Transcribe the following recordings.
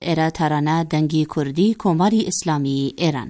ئێرە تارانە دەنگی کوردی کۆماری ئیسلامی ئێران.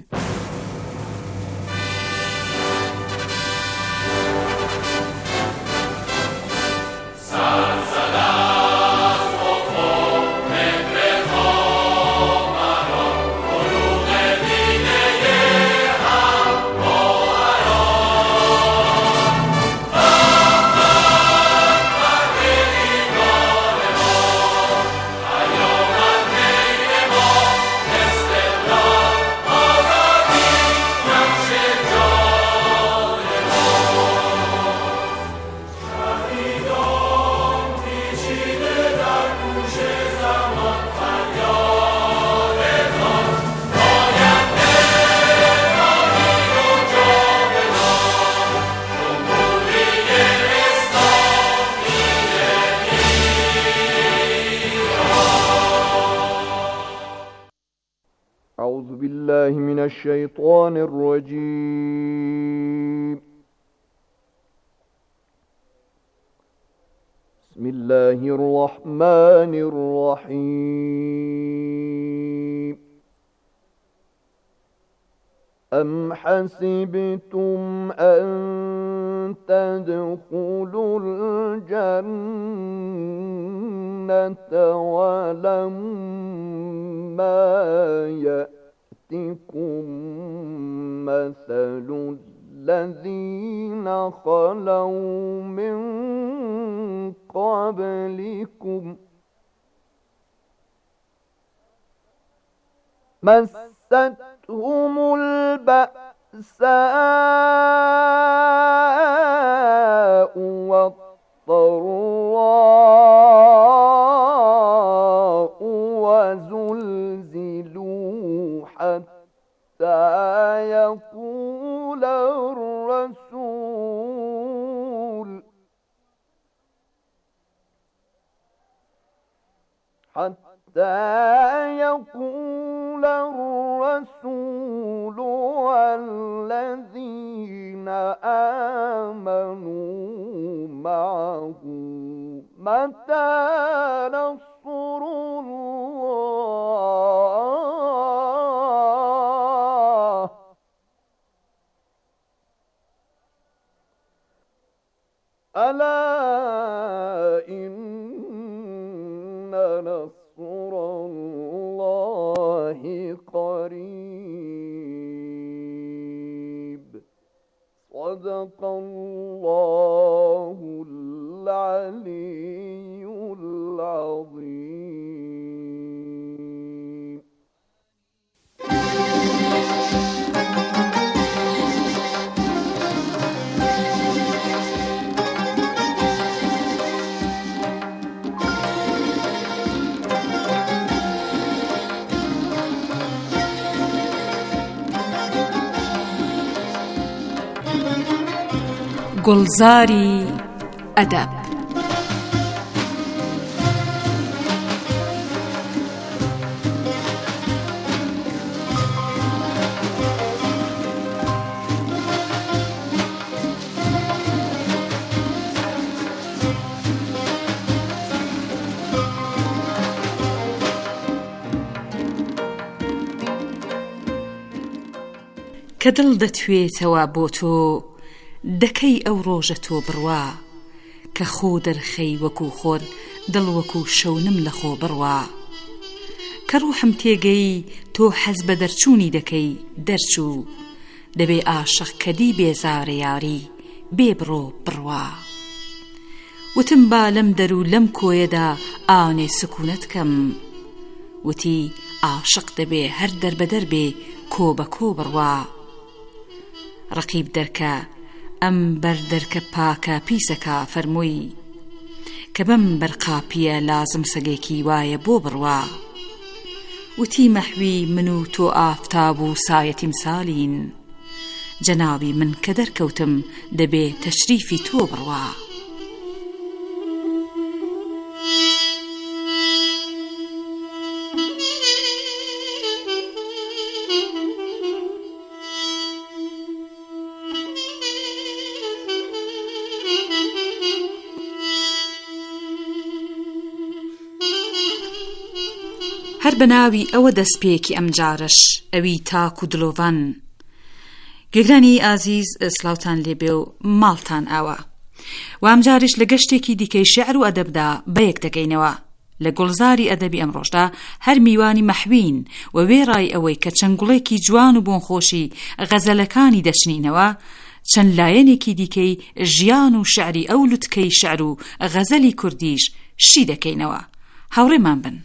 أعوذ بالله من الشيطان الرجيم. بسم الله الرحمن الرحيم. أم حسبتم أن تدخلوا الجنة ولما يأتكم مثل الذين خلوا من قبلكم مستهم البأساء والضراء وزلزلوا حتى يقول الرسول والذين آمنوا معه متى نصر الله ألا إن نصر الله قريب. صدق الله العلي العظيم. گلزاری ئەدەب. کە دڵ دەتوێتەوە بۆ تۆ دەکەی ئەو ڕۆژە تۆ بڕوا، کە خۆ دەرخەی وەکو خۆر دڵ وەکو شەونم لە خۆ بڕوا. کە ڕوحم تێگەی تۆ حەز بە دەرچوونی دەکەی دەرچوو، دەبێ ئاشق کەدی بێزارە یاری بێ بڕۆ بڕوا. وتم با لەم دەر و لەم کۆیەدا ئاوانێ سکوونەت کەم، وتی ئاشق دەبێ هەر دەربەدەر بێ کۆ بە کۆ بڕوا. ڕەقیب دەرکە ئەم بەر دەرکە پاکە پیسەکە فەرمووی، کە بەم بەرقاپیە لازم سەگێکی وایە بۆ بڕوا. وتی مەحوی من و تۆ ئافتاب و سایەتی مسالین، جەنابی من کە دەرکەوتم دەبێ تەشریفی تۆ بڕوا. هەر بەناوی ئەوە دەستپێکی ئەم جارش ئەوی تاک و دلۆڤان. گوێگرانی ئازیز، سلااوتان لێبێ و ماڵتان ئاوە. و ئەم جاریش لە گەشتێکی دیکەی شێعر و ئەدەبدا بەیەک دەگەینەوە. لە گوڵزاری ئەدەبی ئەمڕۆژدا هەر میوانی مەحوین و وێڕای ئەوەی کە چەنگوڵێکی جوان و بۆنخۆشی غەزەلەکانی دەچنینەوە، چەند لایەنێکی دیکەی ژیان و شعری ئەو لوتکەی شعر و غەزەلی کوردیش شی دەکەینەوە. هاوڕێمان بن.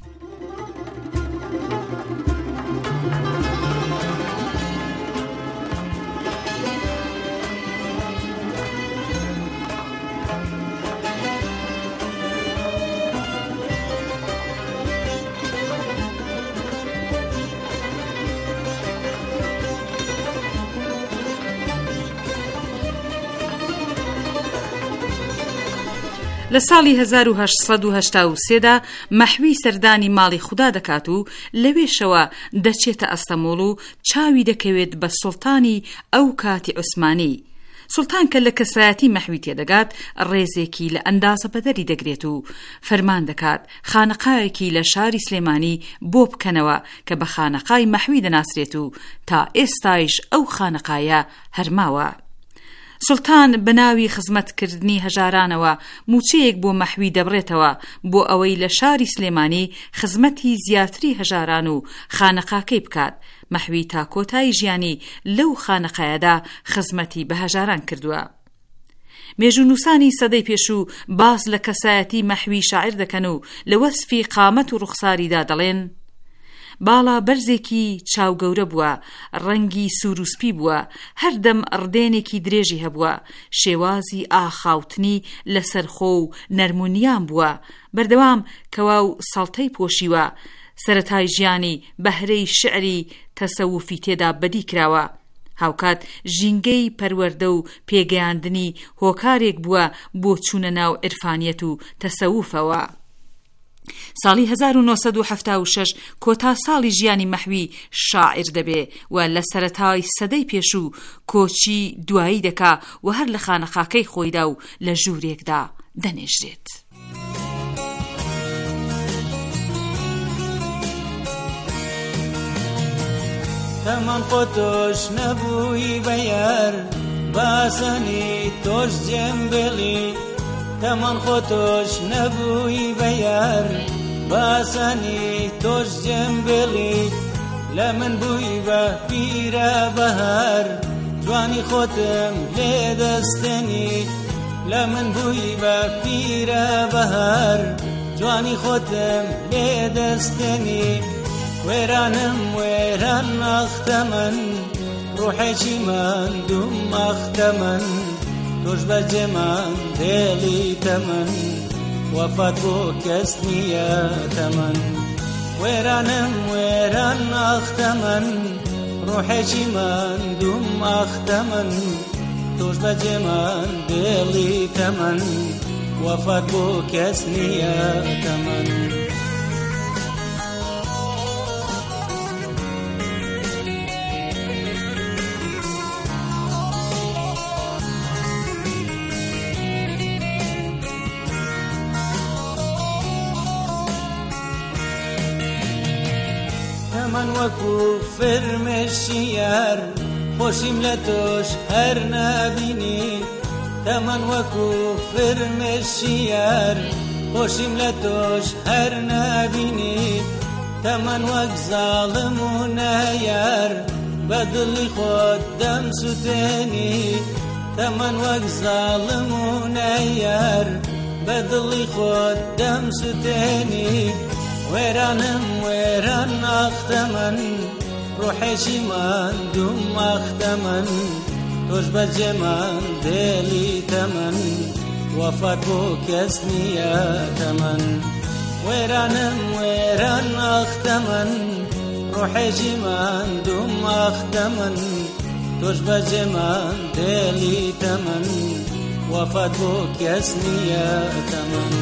لە ساڵی 1883دا مەحوی سەردانی ماڵی خودا دەکات و لەوێشەوە دەچێتە ئەستەمۆڵ و چاوی دەکەوێت بە سوڵتانی ئەو کاتی عوسمانی. سوڵتان کە لە کەسایەتی مەحوی تێدەگات، ڕێزێکی لە ئەندازە بەدەری دەگرێت و فەرمان دەکات خانەقایەکی لە شاری سلێمانی بۆ بکەنەوە کە بە خانەقای مەحوی دەناسرێت و تا ئێستایش ئەو خانەقایە هەرماوە. سوڵتان بەناوی خزمەتکردنی هەژارانەوە موچەیەک بۆ مەحوی دەبڕێتەوە بۆ ئەوەی لە شاری سلێمانی خزمەتی زیاتری هەژاران و خانەقاکەی بکات. مەحوی تا کۆتایی ژیانی لەو خانەقایەدا خزمەتی بە هەژاران کردووە. مێژوونووسانی سەدەی پێشوو باس لە کەسایەتی مەحوی شاعر دەکەن و لە وەسفی قامەت و ڕوخساریدا دەڵێن: باڵا بەرزێکی چاوگەورە بووە، ڕەنگی سوروسپی بووە، هەردەم ڕدێنێکی درێژی هەبووە، شێوازی ئاخاوتنی لەسەر خۆ و نەرمونیان بووە، بەردەوام کەوا و سەڵتەی پۆشیوە، سەرەتای ژیانی بەهرەی شعری تەسەووفی تێدا بەدی کراوە، هاوکات ژینگەی پەروەردە و پێگەیاندنی هۆکارێک بووە بۆ چوونە ناو عرفانیەت و تەسەووفەوە. ساڵی 1976 کۆتا ساڵی ژیانی مەحوی شاعر دەبێ و لە سەرەتای سەدەی پێشوو کۆچی دوایی دەکا و هەر لە خانەخاکەی خۆیدا و لە ژوورێکدا دەنێژرێت. تەمان خۆ تۆش نەبووی بەیار، باسەنی تۆش جێمبێڵی، تەمان خۆ تۆش نەبووی بەیار، باسەنی تۆش جێمبێڵی، لە من بووی بە پیرە بەهار، جوانی خۆتم لێ دەستێنی، لە من بووی بە پیرە بەهار، جوانی خۆتم لێ دەستێنی، وێرانم وێران ئەختە من، ڕوحێکی ماندوم ئەختە من، تۆش بەجێ من دێڵی تەمەن، وەفات بۆ کەس نییە تەمەن، وێرانم وێران ئەختە من، ڕوحێکی ماندوم ئەختە من، تۆش بەجێ من دێڵی تەمەن، وەفات بۆ کەس نییە تەمەن. من وەکو فرمێشی یار، خۆشیم لە تۆش هەر نابینی، تەمەن وەکو فرمێشی یار، خۆشیم لە تۆش هەر نابینی، تەمەن وەک زاڵم و نایار، بە دڵی خۆت دەم سوتێنی، تەمەن وەک زاڵم و نایار، بە دڵی خۆت دەم سوتێنی، وێرانم وێران ئەختە من، ڕوحێکی ماندوم ئەختە من، تۆش بەجێ من دێڵی تەمەن، وەفات بۆ کەس نییە تەمەن، وێرانم وێران ئەختە من، ڕوحێکی ماندوم ئەختە من، تۆش بەجێ من دێڵی تەمەن، وەفات بۆ کەس نییە تەمەن.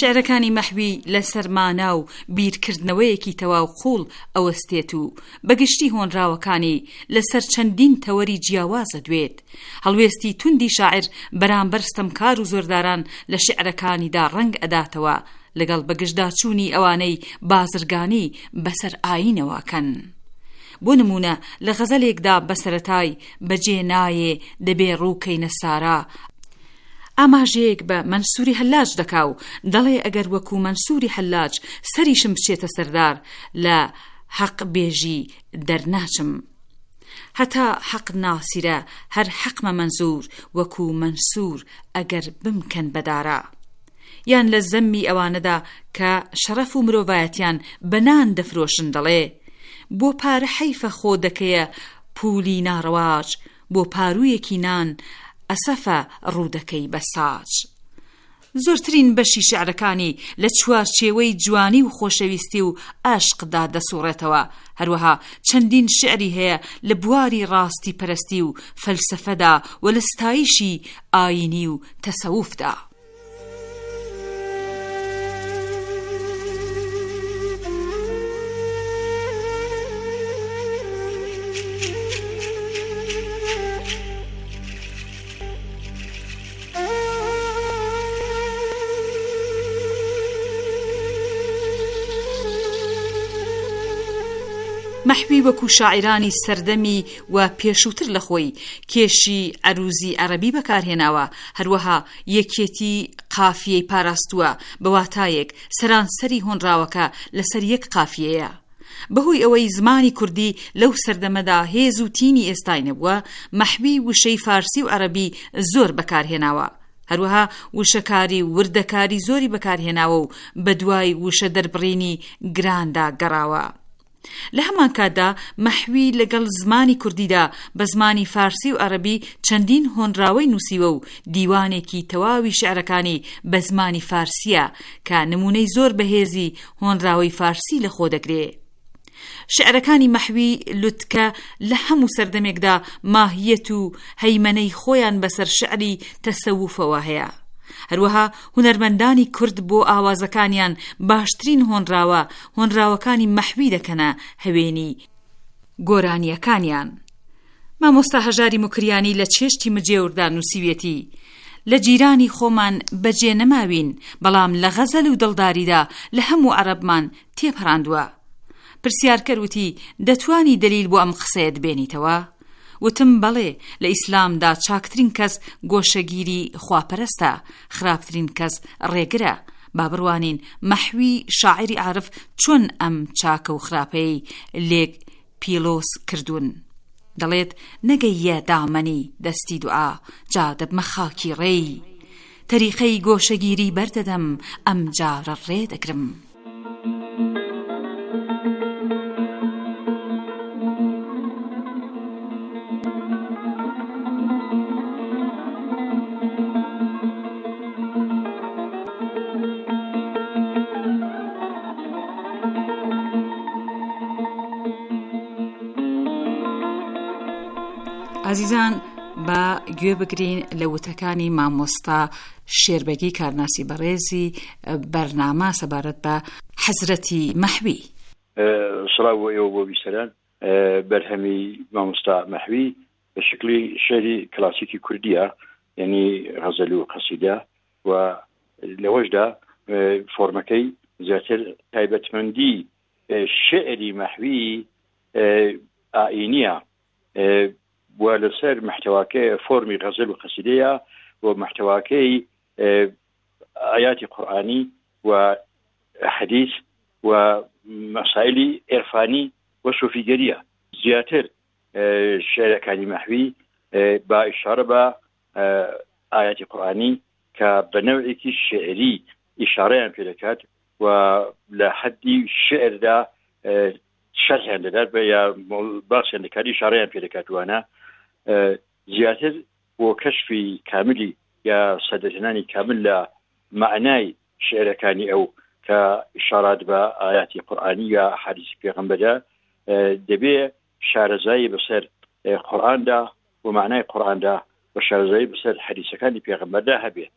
شعرەکانی مەحوی لەسەر مانا و بیرکردنەوەیەکی تەواو قوڵ ئەوەستێت و بەگشتی هۆنراوەکانی لەسەر چەندین تەوەری جیاوازە دوێت. هەڵوێستی توندی شاعر بەرامبەر ستەمکار و زۆرداران لە شعرەکانیدا ڕەنگ ئەداتەوە لەگەڵ بەگشتداچوونی ئەوانەی بازرگانی بەسەر ئاینەوەکەن. بۆ نمونە لە غەزەلێکدا بەسەرەتای بەجێ نایێ دەبێ ڕووکەینە سارا ئاماژەیەک بە مەنسووری حەلاج دەکا و دەڵێ ئەگەر وەکو مەنسووری حەلاج سەریشم بچێتە سەردار لە حەق بێژی دەرناچم. هەتا حەق ناسیرە هەر حەقمە مەنزوور وەکو مەنسوور ئەگەر بمکەن بەدارە. یان لە زەممی ئەوانەدا کە شەرەف و مرۆڤایەتیان بەنان دەفرۆشن دەڵێ بۆ پارە حەیفە خۆ دەکەیە پولی ناڕەواج بۆ پارویەکی نان ئەسەفە ڕوودەکەی بەساج. زۆرترین بەشی شعرەکانی لە چوارچێوەی جوانی و خۆشەویستی و عاشقدا دەسوڕێتەوە. هەروەها چەندین شعری هەیە لە بواری ڕاستی پەرستی و فەلسەفەدا و لە ستایشی ئاینی و تەسەووفدا. مەحوی وەکو شاعرانی سەردەمی و پێشووتر لە خۆی کێشی عەروزی عەرەبی بەکارهێناوە، هەروەها یەکێتی قافیەی پاراستووە بە واتایەک سەرانسەری هۆنراوەکە لەسەر یەک قافیەیە. بەهۆی ئەوەی زمانی کوردی لەو سەردەمەدا هێز و تینی ئێستای نەبووە، مەحوی وشەی فارسی و عەرەبی زۆر بەکارهێناوە. هەروەها وشەکاری و وردەکاری زۆری بەکارهێناوە و بەدوای وشە دەربڕینی گراندا گەڕاوە. لە هەمان کاتدا مەحوی لەگەڵ زمانی کوردیدا بە زمانی فارسی و عەرەبی چەندین هۆنراوەی نووسیوە و دیوانێکی تەواوی شعرەکانی بە زمانی فارسیە کە نمونەی زۆر بەهێزی هۆنراوەی فارسی لە خۆ دەگرێت. شعرەکانی مەحوی لوتکە لە هەموو سەردەمێکدا ماهیەت و هەیمەنەی خۆیان بەسەر شعری تەسەووفەوە هەیە. هەروەها هونەرمەندانی کورد بۆ ئاوازەکانیان باشترین هۆنراوەکانی مەحوی دەکەنە هەوێنی گۆرانیەکانیان. مامۆستا هەژاری مکریانی لە چێشتی مجێوردا نووسیوێتی لە جیرانی خۆمان بەجێ نەماوین، بەڵام لە غەزەل و دڵداریدا لە هەموو عەرەبمان تێپەڕاندووە. پرسیارکەر وتی دەتوانی دلیل بۆ ئەم قسەیە بێنیتەوە؟ وتم بەڵێ، لە ئیسلامدا چاکترین کەس گۆشەگیری خواپەرستە، خراپترین کەس ڕێگرە. با بڕوانین مەحوی شاعری عارف چۆن ئەم چاکە و خراپەی لێک پیلۆس کردوون. دەڵێت نەگەیە دامەنی دەستی دوعا جا دەبمە خاکی ڕێی، تەریقەی گۆشەگیری بەردەدەم ئەم جارە ڕێ دەگرم. عزیزان، با گوێ بگرین لە وتەکانی مامۆستا شێربەگی کارناسی بەڕێزی بەرنامە سەبارەت بە حەزرەتی مەحوی. سڵاو ئێوە بۆ بیسەران. بەرهەمی مامۆستا مەحوی بە شکلی شێری کلاسیکی کوردیە، یعنی غەزەل و قەسیدە، و لەوەشدا فۆرمەکەی زیاتر تایبەتمەندی شێعری مەحوی ئائینیە و لەسەر محتەواکەی فۆرمی غەزەل و قەسیدەیە و محتەواکەی ئاياتی قورئانی و حەدیث و مەسائلی عێرفانی و سوفیگەریە. زیاتر شێعرەکانی مەحوی با ئیشارە بە ئاياتی قورئانی کە بە نەوعێکی شێعری ئیشارەیان پێ دەکات و لە حەدی شێعردا شەرحیان دەدات بە یا باسییان دەکات، ئیشارەیان پێ دەکات. وانە زیاتر بۆ کەشفی کاملی یا سەدەهێنانی کامل لە معنای شێعرەکانی ئەو کە ئیشارات بە ئاياتی قورئانی یا حەدیثی پێغەمبەردا دەبێ شارەزایی بەسەر قورئاندا و معنای قورئاندا و شارەزایی بەسەر حەدیثەکانی پێغەمبەردا هەبێ،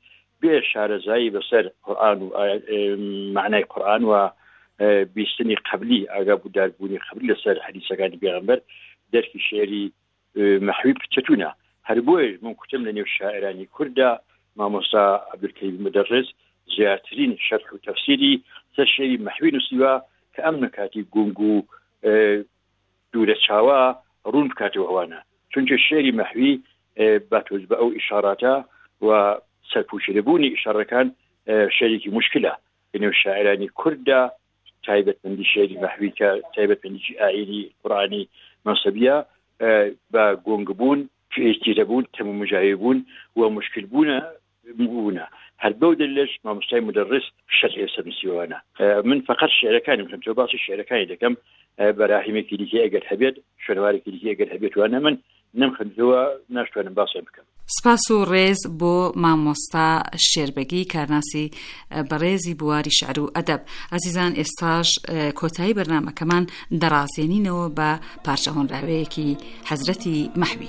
بێ شارەزایی بەسەر قورئان و معنای قورئان و بیستنی قبلی ئاگا بووداربوونی قبلی لەسەر حەدیسەکانی پێغەمبەر دەرکی شێری مەحوی بچەتونە. هەر بۆیە من کوتم لە نێو شاعرانی کووردا مامۆستا عەبدولکەریم مدەڕس زیاترین شەرح و تەفسیری سەر شێری مەحوی نووسیوە کە ئەم نکاتی گونگ و دوورە چاوە ڕوون بکاتەوە ئەوانە، چونکە شێری مەحوی باتۆز بە ئەو ئیشاراتە و سەرپوشیدەبوونی ئیشارەکان شێرێکی مشکلە لە نێو شاعرانی کووردا، تایبەتمەندی شێری مەحوی کە تایبەتمەندیی ئائینی قورئانی مەنسەبیە بە گۆنگبوون، پێشتیرەبوون، تەمومجاویبوون و مشکلبوونە هەر بەو دلیلش مامۆستای مدەڕس شەرحی لەسەر نووسیوانە. من فقط شێعرەکانی بکەم، تۆ باسی شێعرەکانی دەکەم بەراهیمێکی دیکە ئەگەر هەبێت، شوێنەوارێکی دیکە ئەگەر هەبێت وانە من نەمخەندەوە ناشتوانم باسیان بکەم. سپاس و ڕێز بۆ مامۆستا شێربەگی کارناسی بەڕێزی بواری شعر و ئەدەب. ئازیزان، ئێستاش کۆتایی بەرنامەکەمان دەڕازێنینەوە بە پارچە هۆنراوەیەکی حەزرەتی مەحوی.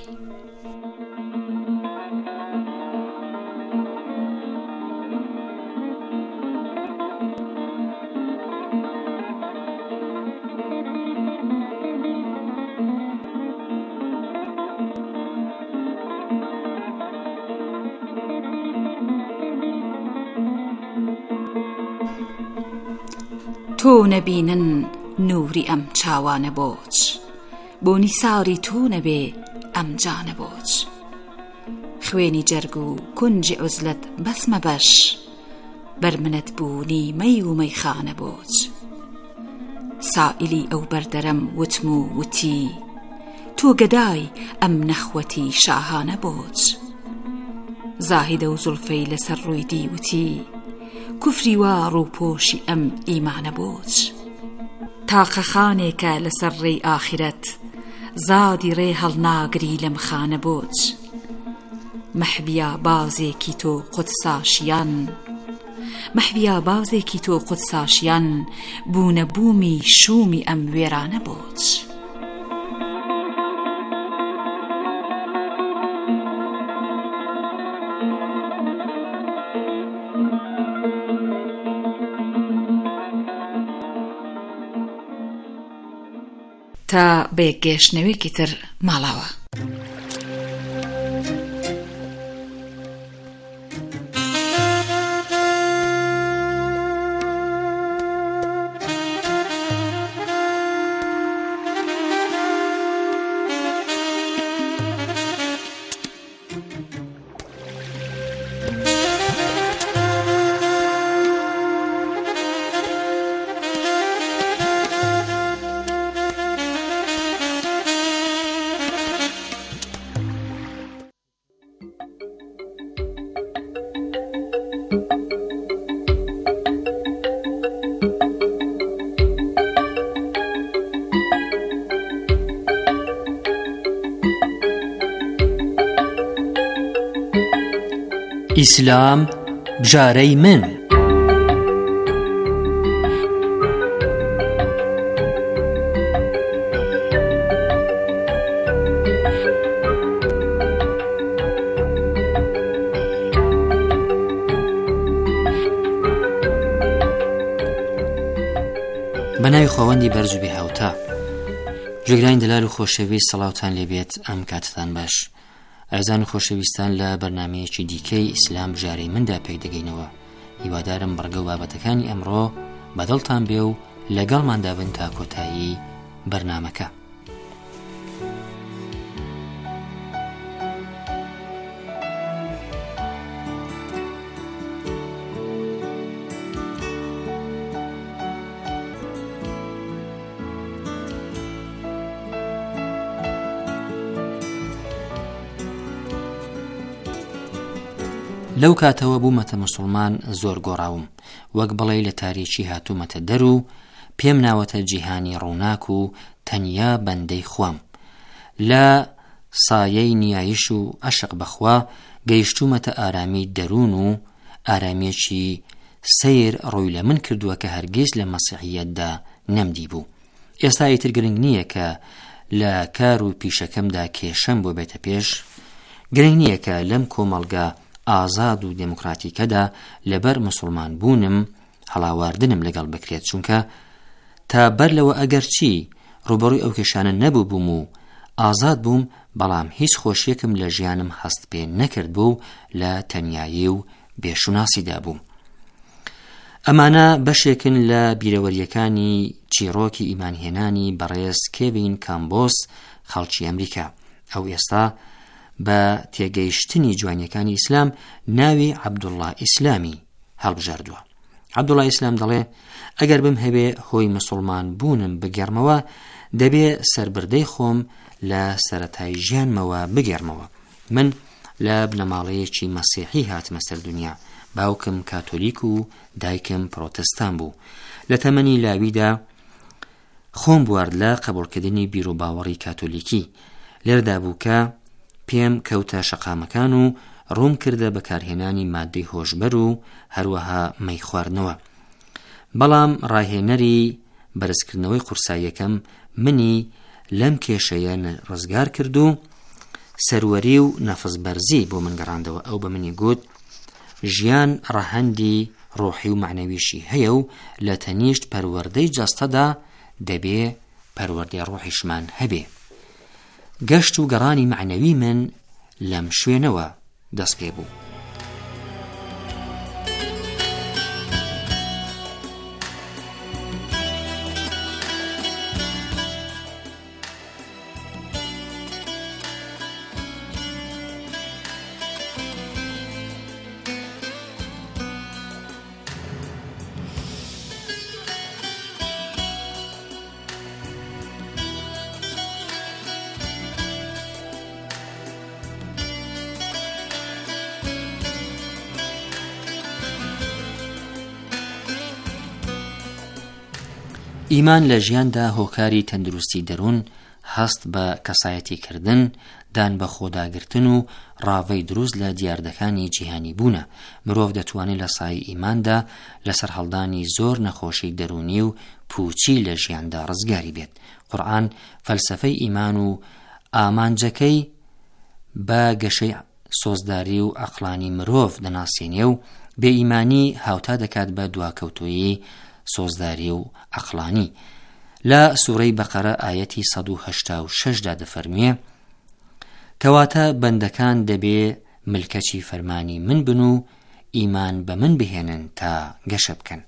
تۆ نەبینن نووری ئەم چاوانە بۆچ، بۆ نیساری تۆ نەبێ ئەم جانە بۆچ. خوێنی جەرگ و کونجی عوزلت بەسمە بەش، بەرمنت بوونی مەی و مەیخانە بۆچ. سائلی ئەو بەردەرەم وتم و وتی، تۆ گەدای ئەم نەخوەتی شاهانە بۆچ. زاهیدە و زولفەی لەسەر ڕووی دی وتی، کوفری وا ڕووپۆشی ئەم ئیمانە بۆچ. تاقەخانێکە لەسەر ڕێی ئاخرەت، زادی ڕێ هەڵناگری لەم خانە بۆچ. مەحویە بازێکی تۆ قودساشیان، مەحویە بازێکی تۆ قودساشیان، بوونە بوومی شومی ئەم وێرانە بۆچ. تا بە گەشتنەوەیەکی تر ماڵاوە. ئیسلام بژارەی من. بەناوی خۆوەندی بەرز و بێهاوتا، جێگرانی دلال و خۆشەویست، سەڵاوتان لێبێت ئەم کاتتان باش. ئازان و خۆشەویستان لە بەرنامەیەکی دیکەی ئیسلام بژارەی مندا پێک دەگەینەوە. هیوادارم بەڕگە و بابەتەکانی ئەمڕۆ بەدڵتان بێ و لەگەڵماندا بن تا کۆتایی بەرنامەکە. لەو کاتەوە بوومەتە موسڵمان زۆر گۆڕاوم، وەک بڵێ لە تاریکی هاتوومەتە دەر و پێم ناوەتە جیهانی ڕووناک و تەنیا بەندەی خوام. لە سایەی نیایش و عەشق بەخوا گەیشتوومەتە ئارامی دەروون و ئارامێکی سیر ڕووی لە من کردووە کە هەرگیز لە مەسیحیەتدا نەمدی بوو. ئێستا ئیتر گرنگ نییە کە لە کار و پیشەکەمدا کێشەم بۆ بێتە پێش، گرنگ نییە کە لەم کۆمەڵگە ئازاد و دموکراتیکەدا لەبەر مسلمان بوونم هەڵاواردنم لەگەڵ بکرێت، چونکە تا بەر لەوە ئەگەر چی ڕوبەڕووی ئەو کێشانە نەبوو بووم و ئازاد بووم، بەڵام هیچ خۆشیەکم لە ژیانم هەست پێ نەکرد بوو لە تەنیایی و بێشوناسیدا بووم. ئەمانە بەشێکن لە بیرەوەریەکانی چیرۆکی ئیمانهێنانی بەڕێز کێڤین کامبۆس خەڵکی ئەمریکا. ئەو ئێستا بە تێگەیشتنی جوانیەکانی ئیسلام ناوی عەبدوڵڵا ئیسلامی هەڵبژاردووە. عەبدوڵڵا ئیسلام دەڵێ ئەگەر بم هەبێ هۆی مسلمان بوونم بگەڕمەوە، دەبێ سەربردەی خۆم لە سەرەتای ژیانمەوە بگەڕمەوە. من لە بنەماڵەیەکی مەسیحی هاتمە سەر دنیا. باوکم کاتۆلیک و دایکم پرۆتستان بوو. لە تەمەنی لاویدا خۆم بوارد لە قبوڵکردنی بیر و باوەڕی کاتۆلیکی. لێرەدا بوو کە پێم کەوتە شەقامەکان و ڕوون کردە بەکارهێنانی مادەی هۆشبەر و هەروەها مەی خواردنەوە. بەڵام ڕاهێنەری بەرزکردنەوەی قورساییەکەم منی لەم کێشەیە ڕزگار کرد و سەروەری و نەفسبەرزی بۆ من گەڕاندەوە. ئەو بە منی گوت ژیان ڕەهەندی ڕۆحی و معنەویشی هەیە و لە تەنیشت پەروەردەی جەستەدا دەبێ پەروەردەی ڕۆحیشمان هەبێ. گەشت و گەڕانی معنەوی من لەم شوێنەوە دەست پێ بوو. ئیمان لە ژیاندا هۆکاری تەندروستی دەروون، هەست بە کەسایەتیکردن، دان بە خۆداگرتن و ڕاوەی دروست لە دیاردەکانی جیهانی بوونە. مرۆڤ دەتوانێت لە سایه ئیماندا لەسەر هەڵدانی زۆر نەخۆشی دەرونی و پوچی لە ژیاندا ڕزگاری بێت. قورئان فەلسەفەی ئیمان و ئامانجەکەی بە گەشەی سۆزداری و عەقلانی مرۆڤ دەناسێنێ و بێئیمانی هاوتا دەکات بە دواکەوتووی سۆزداری و عەقلانی. لە سوورەی بەقەرە ئایەتی 186دا دەفەرمێ کەواتە بەندەکان دەبێ ملکەچی فەرمانی من بن و ئیمان بە من بهێنن تا گەشە بکەن.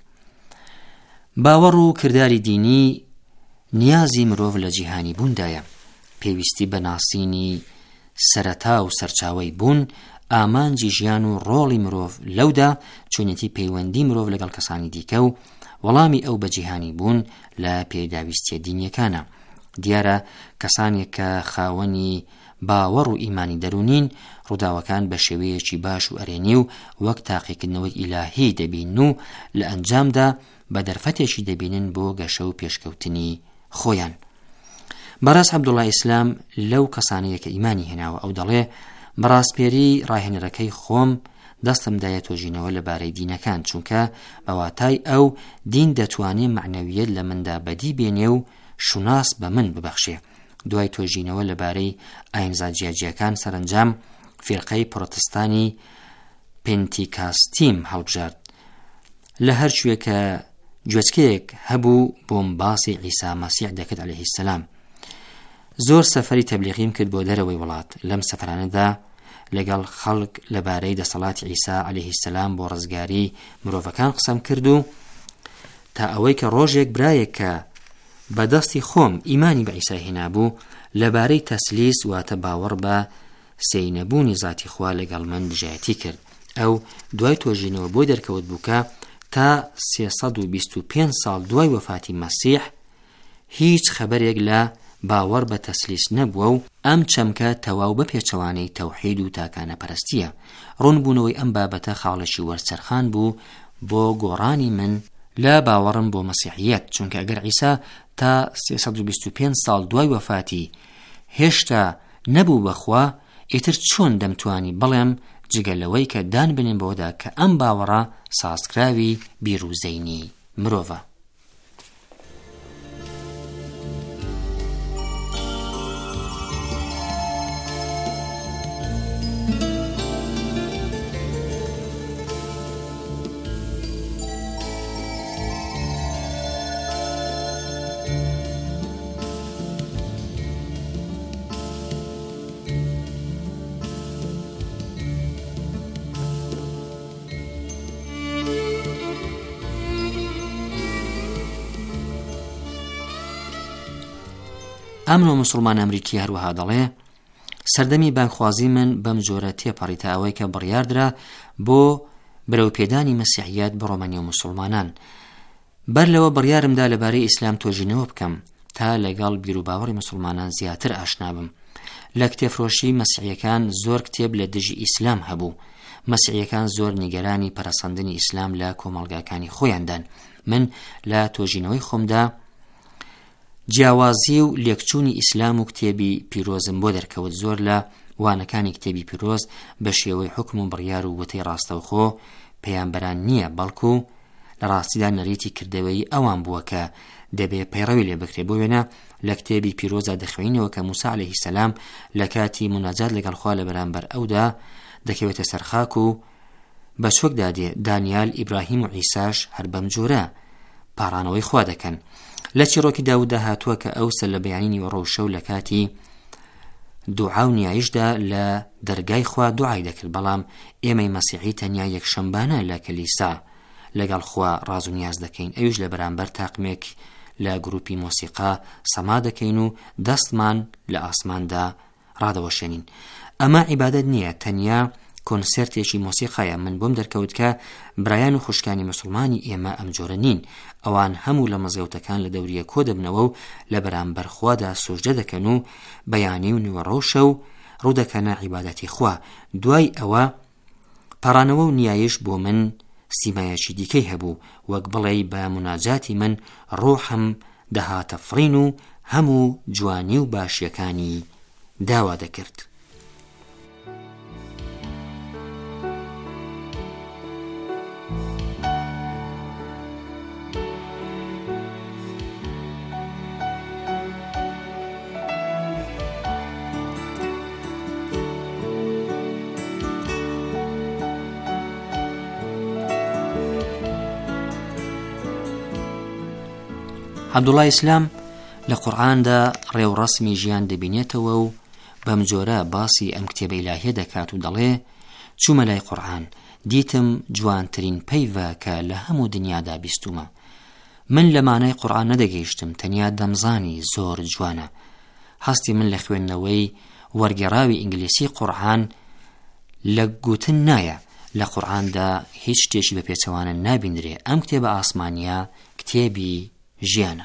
باوەڕ و کرداری دینی نیازی مرۆڤ لە جیهانی بووندایە. پێویستی بە ناسینی سەرەتا و سەرچاوەی بوون، ئامانجی ژیان و ڕۆڵی مرۆڤ لەودا چۆنیەتی پەیوەندی مرۆڤ لەگەڵ کەسانی دیکە و وەڵامی ئەو بە جیهانی بوون لە پێداویستیە دینیەکانە. دیارە کەسانێک کە خاوەنی باوەڕ و ئیمانی دەرونین ڕووداوەکان بە شێوەیەکی باش و ئەرێنی و وەک تاقیکردنەوەی ئیلاهی دەبین و لە ئەنجامدا بە دەرفەتێکی دەبینن بۆ گەشە و پێشکەوتنی خۆیان. بەڕاست عەبدوڵڵا ئیسلام لەو کەسانەیە کە ئیمانی هێناوە. ئەو دەڵێ بەڕاستپێری ڕاهێنەرەکەی خۆم دەستم دایە تۆژینەوە لەبارەی دینەکان، چونکە بەواتای ئەو دین دەتوانێت معنەویەت لە مندا بەدی بێنێ و شوناس بە من ببەخشێ. دوای تۆژینەوە لەبارەی ئاینزا جیاجیەکان سەرنجام فیرقەی پڕۆتستانی پێنتیکاستیم هەڵبژارد. لە هەر شوێ کە گوێچکەیەک هەبوو بۆم باسی عیسا مەسیح دەکرد عەلەیهی سەلام. زۆر سەفەری تەبلیغیم کرد بۆ دەرەوەی وڵات. لەم سەفەرانەدا لەگەڵ خەڵک لەبارەی دەسەڵاتی عیسا عەلەیهی سەلام بۆ ڕزگاری مرۆڤەکان قسەم کرد و تا ئەوەی کە ڕۆژێک برایەک کە بەدەستی خۆم ئیمانی بە عیسا هێنابوو لەبارەی تەسلیس واتە باوەڕ بە سێینەبوونی زاتی خوا لەگەڵ من دژایەتی کرد. ئەو دوای تۆژینەوە بۆ دەرکەوت بووکە تا 325 ساڵ دوای وەفاتی مەسیح هیچ خەبەرێک لە باوەڕ بە تەسلیس نەبووە و ئەم چەمکە تەواو بە پێچەوانەی تەوحید و تاکانە پەرستیە. ڕوونبوونەوەی ئەم بابەتە خاڵێکی وەرچەرخان بوو بۆ گۆڕانی من لە باوەڕم بۆ مەسیحیەت، چونکە ئەگەر عیسا تا 325 ساڵ دوای وەفاتی هێشتا نەبوو بەخوا، ئیتر چۆن دەمتوانی بەڵێم جگەلەوەی کە دان بنێن بۆدا کە ئەم باوەڕە سازکراوی بیرروزەینی مرۆڤە. ئەمنۆ مسلمان ئەمریکی هەروەها دەڵێ سەردەمی بانخوازی من بەم جۆرە تێپەڕی تا ئەوەی کە بڕیاردرا بۆ بەرەوپێدانی مەسیحیەت بە ڕۆمانی و مسلمانان. بەر لەوە بڕیارمدا لەبارەی ئیسلام تۆژینەوە بکەم تا لەگەڵ بیر و باوەڕی مسلمانان زیاتر ئاشنا بم. لە کتێفرۆشی مەسیحیەکان زۆر کتێب لە دژی ئیسلام هەبوو. مەسیحیەکان زۆر نیگەرانی پەرەسەندنی ئیسلام لە کۆمەڵگاکانی خۆیاندان. من لە تۆژینەوەی خۆمدا جیاوازی و لێکچوونی ئیسلام و کتێبی پیرۆزم بۆ دەرکەوت. زۆر لە وانەکانی کتێبی پیرۆز بە شێوەی حکم و بڕیار و وتەی ڕاستەوخۆ پەیامبەران نییە، بەڵکو لە ڕاستیدا نەریتی کردەوەی ئەوان بووە کە دەبێ پەیڕەوی لێ بکرێ. بۆ وێنە لە کتێبی پیرۆزە دەخوێنینەوە کە موسا عەلەیهی سەلام لە کاتی مناجات لەگەڵ خوا لە بەرامبەر ئەودا دەکەوێتە سەرخاک و بە چۆک دادێ دانیال، ئیبراهیم و عیساش هەر بەم جۆرە پاڕانەوەی خوا دەکەن. لە چیرۆکی داووددا هاتووە کە ئەوسە لە بەیانی وەڕۆشە و لە کاتی دوعا و نیایشدا لە دەرگای خوا دوعای دەکرد. بەڵام ئێمەی مەسیحی تەنیا یەکشەمبانە لە کەلیسا لەگەڵ خوا ڕاز و نیاز دەکەین. ئەویش لە بەرامبەر تاقمێک لە گروپی مۆسیقا سەما دەکەین و دەستمان لە ئاسماندا ڕادەوەشێنین. ئەمە عیبادەت نییە، تەنیا کۆنسێرتێکی مۆسیقایە. من بۆم دەرکەوت کە برایان و خوشکانی مسلمانی ئێمە ئەم جۆرە نین. ئەوان هەموو لە مەزگەوتەکان لە دەوریە کۆ دەبنەوە و لە بەرامبەر خوادا سوژدە دەکەن و بەیانی و نیوەڕۆشە و ڕوودەکەنە عیبادەتی خوا. دوای ئەوە پەڕانەوە و نیایش بۆ من سیمایەکی دیکەی هەبوو، وەک بڵێ بە مناجاتی من ڕۆحم دەهاتە فڕین و هەموو جوانی و باشیەکانی داوا دەکرد. عەبدوڵڵای ئیسلام لە قورئاندا ڕێوڕەسمی ژیان دەبینێتەوە و بەم جۆرە باسی ئەم کتێبە ئیلاهیە دەکات و دەڵێ چوومە لای قورئان، دیتم جوانترین پەیڤە کە لە هەموو دنیادا بیستومە. من لە مانای قورئان نەدەگەیشتم، تەنیا دەمزانی زۆر جوانە. هەستی من لە خوێندنەوەی وەرگێڕاوی ئینگلیسی قورئان لە گوتن نایە. لە قورئاندا هیچ شتێکی بە پێچەوانە نابینرێ. ئەم کتێبە ئاسمانیە کتێبی ژیانە.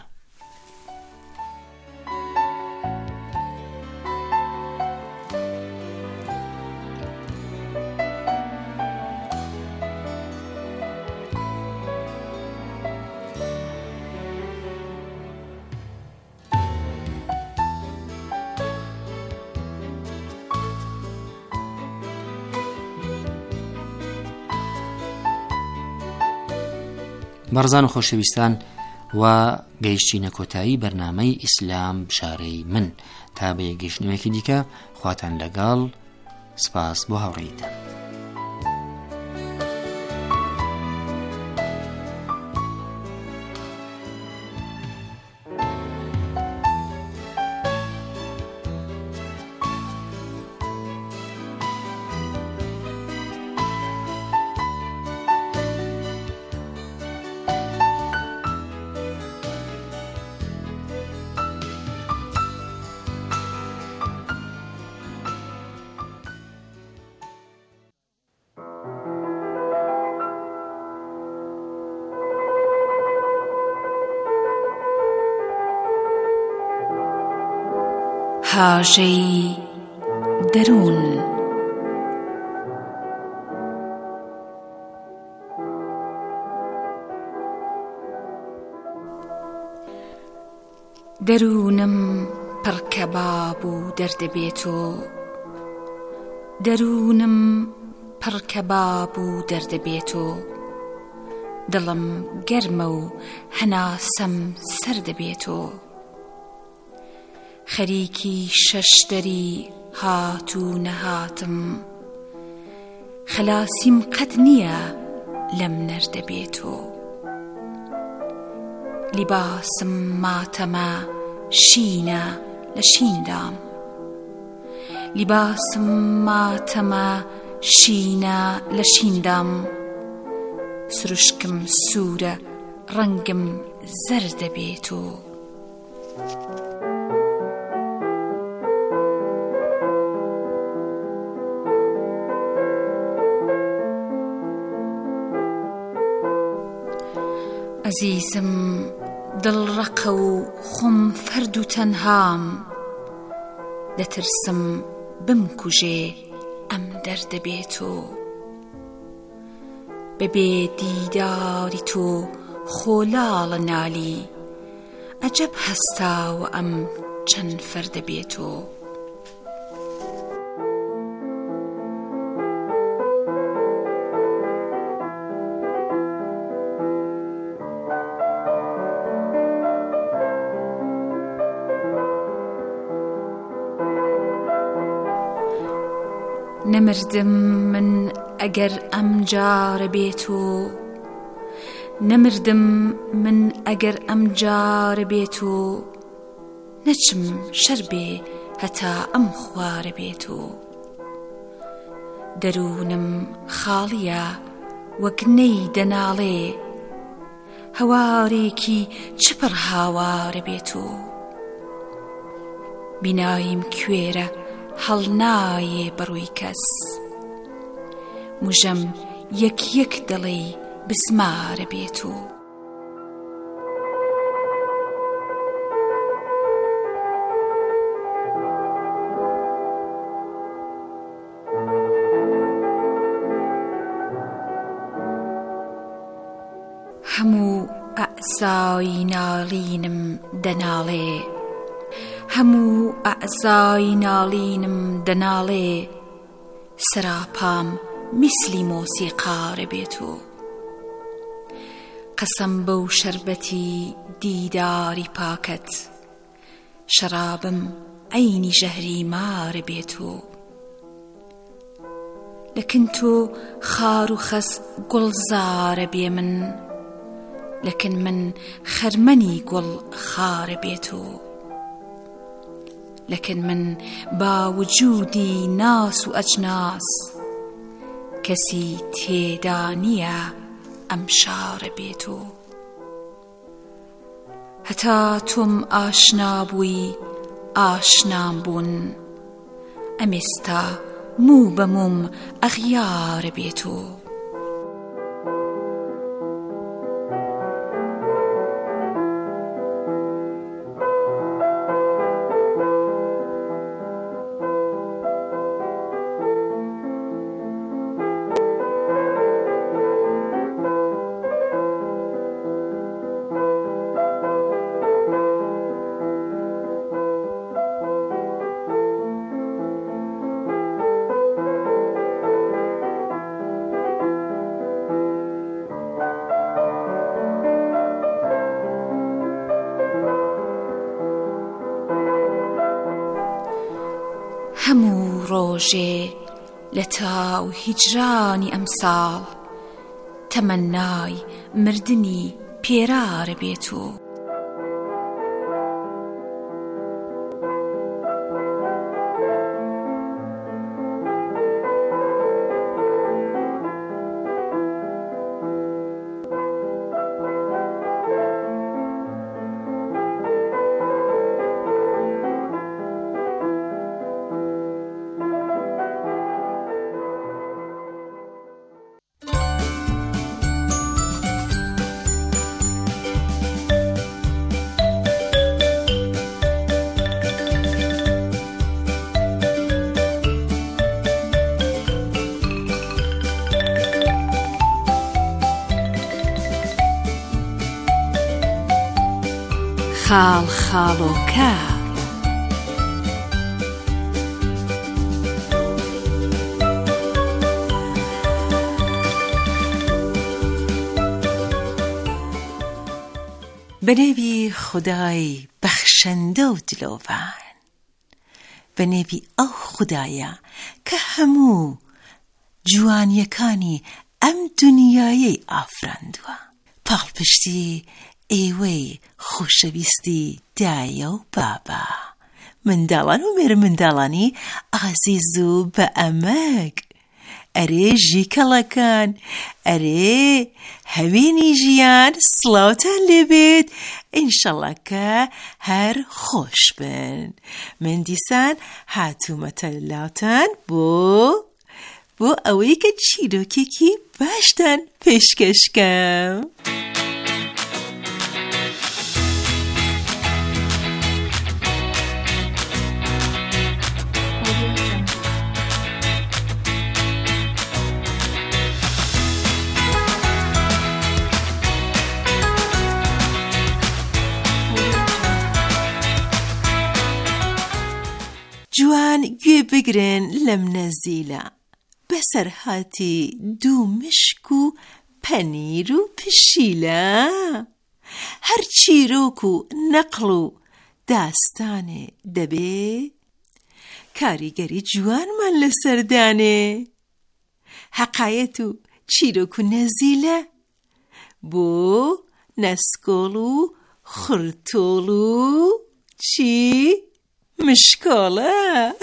بەڕزان و خۆشەویستان، و گەیشتینە کۆتایی بەرنامەی ئیسلام بژارەی من. تا بە یەکگەیشتنەوەیەکی دیکە خواتان لەگەڵ. سپاس بۆ هاوڕێیتان. هاژەی دەروون. دەروونم پڕکەباب و دەردەبێت و دەروونم پڕکەباب و دەردەبێت و دڵم گەرمە و هەناسەم سەر دەبێت و خەریکی شەشدەری هات و نەهاتم خەلاسیم قەت نییە لەم نەردەبێت و لیباسم ماتەمە شینە لە شیندام لیباسم ماتەمە شینە لە شیندام سروشکم سوورە ڕەنگم زەردەبێت و عەزیزم دڵڕەقە و خۆم فەرد و تەنهام دەترسم بمکوژێ ئەم دەردە بێتۆ بەبێ دیداری تۆ خۆلاڵە نالی ئەجەب هەستاوە ئەم چەند فەردە بێتۆ نەمردم من ئەگەر ئەم جارە بێتۆ نەمردم من ئەگەر ئەم جارە بێتۆ نەچم شەر بێ هەتا ئەم خوارە بێتۆ دەروونم خاڵیە وەک نەی دەناڵێ هەوارێکی چپڕ هاوارە بێتۆ بینایم کوێرە هەڵ نایێ بەڕووی کەس موژەم یەک یەک دڵی بسمارە بێتۆ هەموو ئەعزای ناڵینم دەناڵێ هەموو ئەعزای ناڵینم دەناڵێ سەراپام میسلی مۆسیقارە بێتۆ قەسەم بەو شەربەتی دیداری پاکەت شەرابم عەینی ژەهری مارە بێتۆ لەکن تۆ خار و خەس گوڵزارە بێ من لەکن من خەرمەنی گوڵ خارە بێتۆ لەکن من با وجودی ناس و ئەجناس کەسی تێدا نییە ئەم شارە بێتۆ هەتا تۆم ئاشنا بووی ئاشنام بوون ئەمێستا موو بە مووم ئەغیارە بێتۆ هەموو ڕۆژێ لە تاو هیجرانی ئەمساڵ تەمەنای مردنی پێرارە بێتۆ خاڵ خاڵۆکە بەنێوی خودای بەخشەندە و دلۆڤان بەنێوی ئەو خودایە کە هەموو جوانیەکانی ئەم دنیایەی ئافراندووە پاڵپشتی ئێوەی خۆشەویستی دایە و بابا منداڵان و مێرە منداڵانی ئازیز و بە ئەمەک ئەرێ ژیکەڵەکان ئەرێ هەوێنی ژیان سڵاوتان لێبێت ئینشەڵڵا کە هەر خۆش بن من دیسان هاتوومەتە لاوتان بۆ ئەوەی کە چیرۆکێکی باشتان پێشکەشکەم جوان گوێ بگرن لەم نەزیلە بەسەر هاتی دوو مشک و پەنیر و پشیلە هەر چیرۆک و نەقڵ و داستانێ دەبێ کاریگەری جوانمان لەسەردانێ حەقایەت و چیرۆک و نەزیلە بۆ نەسکۆڵ و خورتۆڵ و چی مشکۆڵە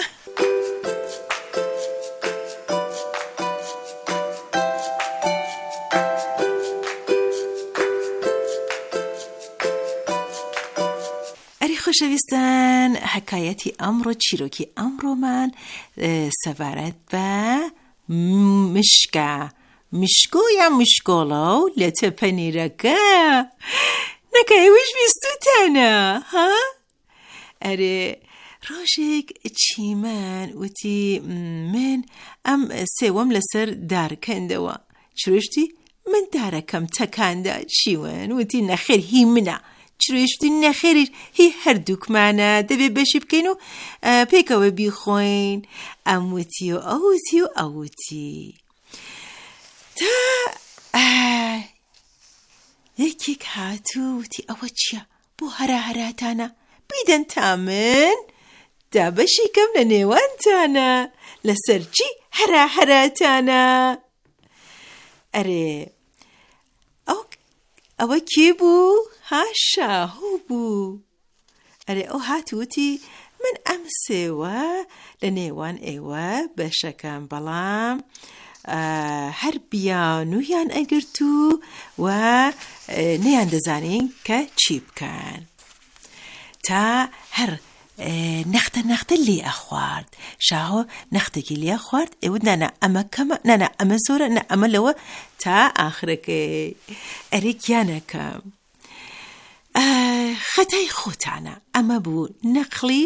خۆشەویستان حکایەتی ئەمڕۆ چیرۆکی ئەمڕۆمان سەبارەت بە مشکە مشکۆ یا مشکۆڵە و لەتە پەنیرەکە نەکەویش بیستوتانە ها ئەرێ ڕۆژێک چیمەن وتی من ئەم سێوەم لەسەر دارکەندەوە چرۆشتی من دارەکەم تەکاندا چیوەن وتی نەخێر هی منە چرۆشتی نەخێری هی هەردووکمانە دەبێ بەشی بکەین و پێکەوە بیخۆین ئەموتی و ئەوتی و ئەوتی تا یەکێک هاتوو وتی ئەوە چییە بۆ هەراتانە بیدەن تا من دا بەشی کەم لە نێوانتانە لەسەر چی هەراتانە ئەرێ ئەوە کێ بوو ها شاهوو بوو ئەرێ ئەو هاتووتی من ئەم سێوە لە نێوان ئێوە بەشەکەم بەڵام هەر بیانویان ئەگرتو و نەیان دەزانین کە چی بکەن تا هەر نەختە لێ ئەخوارد شاهۆ نەختێکی لێ خوارد ئێوە نانە ئەمە کەمە نانە ئەمە زۆرە نە ئەمە لەوە تا ئاخرەکەی ئەرێ گیانەکەم خەتای خۆتانە ئەمە بوو نەقڵی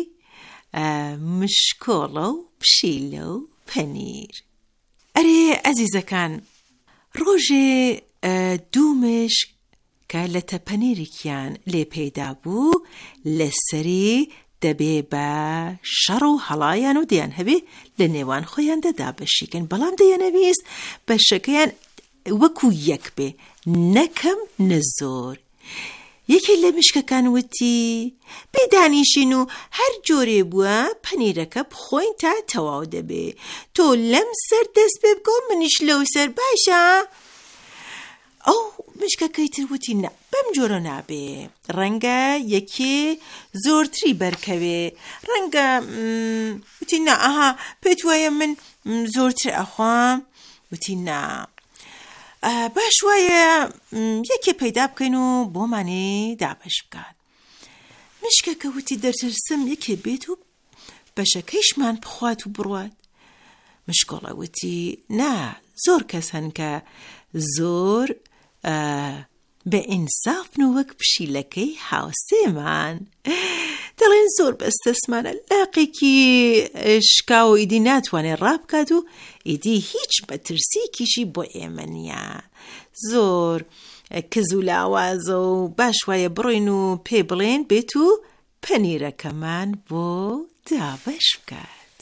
مشکۆڵە و پشیلە و پەنیر ئەرێ ئەزیزەکان ڕۆژێ دوو مشک کە لەتە پەنیرێکیان لێ پەیدا بوو لەسەری دەبێ بە شەڕ و هەڵایان و دەیان هەبێ لە نێوان خۆیان دەدا بەشیکن بەڵام دەیانەویست بەشەکەیان وەکو یەک بێ نەکەم نەزۆر یەکێ لە مشکەکان وتی بێدانیشین و هەر جۆرێ بووە پەنیرەکە بخۆین تا تەواو دەبێ تۆ لەم سەر دەست پێ بکە و منیش لەو سەر باشە ئەو مشکەکەی تر وتی نە بەم جۆرە نابێ ڕەنگە یەکێ زۆرتری بەرکەوێ ڕەنگە وتی نە ئەها پێت وایە من زۆرتر ئەخوام وتی نە باش وایە یەکێ پەیدا بکەین و بۆمانێ دابەش بکات مشکەکە وتی دەرترسم یەکێ بێت و بەشەکەیشمان بخوات و بڕوات مشکۆڵە وتی نا زۆر کەس هەن کە زۆر بە ئینسافن و وەک پشیلەکەی هاوسێمان دەڵێن زۆر بەستەسمانە لاقێکی شکاو و ئیدی ناتوانێت ڕابکات و ئیدی هیچ بەترسیکیشی بۆ ئێمە نییە زۆر کز و لاوازە و باش وایە بڕۆین و پێ بڵێن بێت و پەنیرەکەمان بۆ دابەش بکات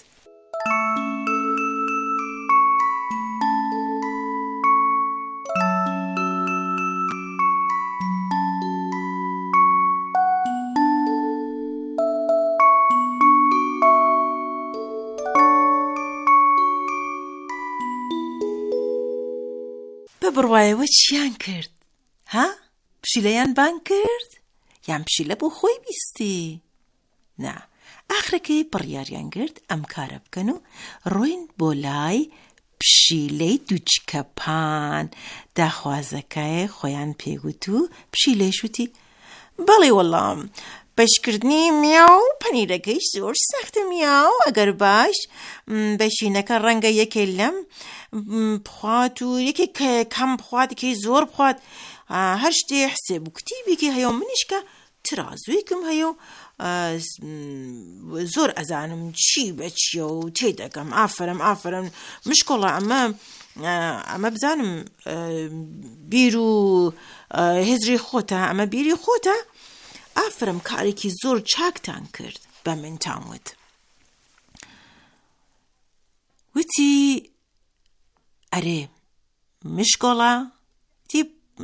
بڕوایەوە چیان کرد ها پشیلەیان بان کرد یان پشیلە بۆ خۆی بیستی نا ئاخرەکەی بڕیاریان کرد ئەم کارە بکەن و ڕۆین بۆ لای پشیلەی دووچکەپان داخوازەکەی خۆیان پێگوت و پشیلەیش وتی بەڵێ وەڵام بەشکردنی میاو پەنیرەکەیش زۆر سەختە میاو ئەگەر باش بەشینەکە ڕەنگە یەکێ لەم بخوات و یەکێ کەم بخوات یەکێ زۆر بخوات هەر شتێ حسێب و کتیبێکی هەیە و منیشکە ترازوێکم هەیە و زۆر ئەزانم چی بە چیە و تێدەگەم ئافرم مشکۆڵە ئەمە بزانم بیر و هێزری خۆتە ئەمە بیری خۆتە ئافرم کارێکی زۆر چاکتان کرد بە من تاموت وتی ئەرێ مشکۆڵە تی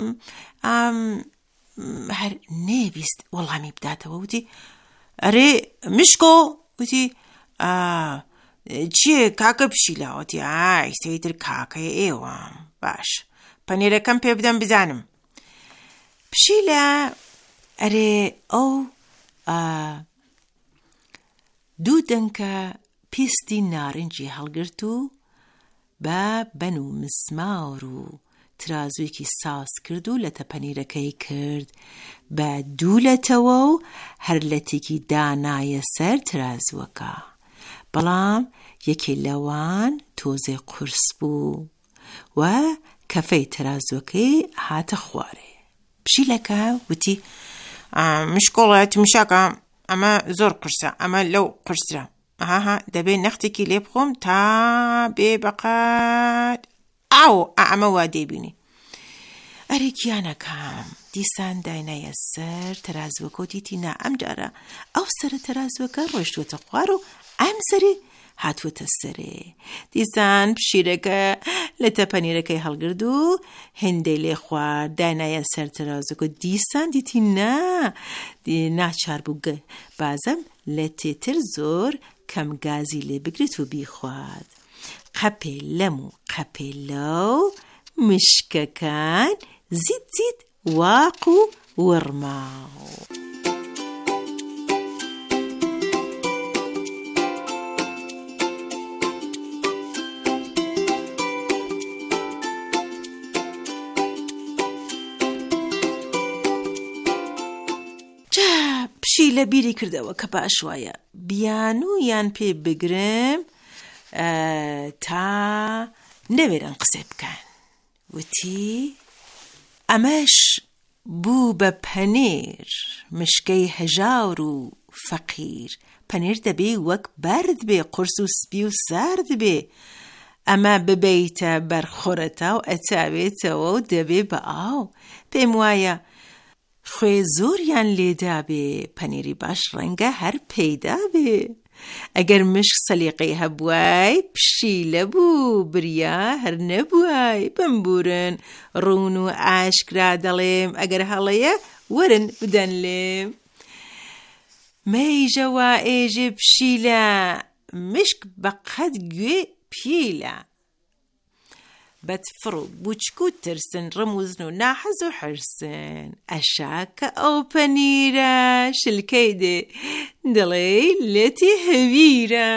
هەر نێویست وەڵامی بداتەوە. وتی ئەرێ مشکۆ. وتی چییە کاکە پشیلە؟ وتی ئای سەیتر کاکەیە ئێوە. باش پەنیرەکەم پێ بدەم بزانم. پشیلە ئەرێ ئەو دوو دەنکە پیستی نارنجی هەڵگرت و بە بەن و مسمار و ترازوویەکی ساس کرد و لەتە پەنیرەکەی کرد بە دوولەتەوە و هەر لەتێکی دانایە سەر ترازوەکە. بەڵام یەکێ لەوان تۆزێ قورس بوو و کەفەی ترازوەکەی هاتە خوارێ. پشیلەکە وتی مشکۆڵە تمشاکە ئەمە زۆر قورسە، ئەمە لەو قورسرە، دەبێ نەختێکی لێ بخۆم تا بێ بەقەت ئەمە وا دەیبینی. ئەرێ گیانەکەم دیسان داینایە سەر تەرازوەکە و دیتی نا ئەم جارە ئەو سەرە تەرازوەکە ڕۆیشتووەتە خوار و ئەم سەری هاتووەتە سەرێ. دیسان پشیرەکە لەتە پەنیرەکەی هەڵگرد و هێندەی لێ خوارد داینایە سەر تەرازوەکە. دیسان دیتی ناچار بوو بازەم لە تێتر زۆر کەم گازی لێ بگرێت و بیخواد. قەپێ لەم و قەپێ لەو مشکەکان زیت زیت واق و وەڕماو. پشیلە بیری کردەوە کە باش وایە بیانویان پێ بگرم تا نەوێرن قسە بکەن. وتی ئەمەش بوو بە پەنیر، مشکەی هەژاور و فەقیر. پەنیر دەبێ وەک بەرد بێ، قورس و سپی و سارد بێ. ئەمە ببەیتە بەرخۆرەتا و ئەچاوێتەوە و دەبێ بە ئاو. پێم وایە خوێ زۆریان لێدا بێ، پەنیری باش ڕەنگە هەر پەیدا بێ. ئەگەر مشک سەلیقەی هەبوای پشیلە بوو، بریا هەر نەبوای. بمبورن ڕون و ئاشکرا دەڵێم، ئەگەر هەڵەیە وەرن بدەن لێم. مەیژەوە ئێژێ پشیلە، مشک بەقەت گوێ پیلە. بەتفڕ و بوچک و ترسن، ڕموزن و ناحەز و حرسن. ئەشاکە ئەو پەنیرە شلکەی دێ، دڵێ لێتی هەویرە.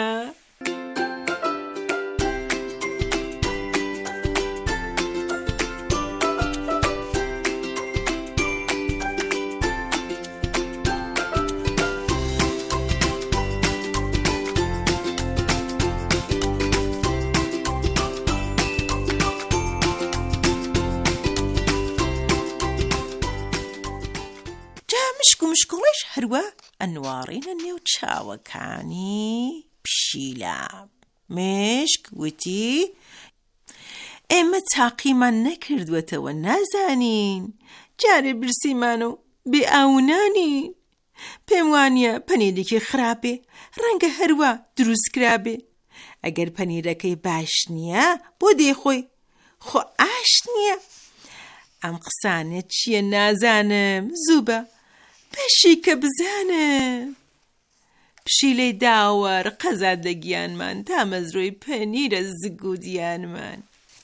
مشکڵش هەروە ئەنوارینە نێو چاوەکانی پشیلە. مشک وتی ئێمە تاقیمان نەکردوەتەوە، نازانین، جارێ برسیمان و بێ ئاونانین. پێم وانیە پەنیرێکی خراپێ، ڕەنگە هەروە دروست کرابێ. ئەگەر پەنیرەکەی باش نییە بۆ دێخۆی، خۆ ئاش نییە. ئەم قسانە چییە نازانم، زوو بە بەشی کە بزانم. پشیلەی داوەڕ قەزادەگیانمان تا مەزرۆی پەنیرە زگودیانمان.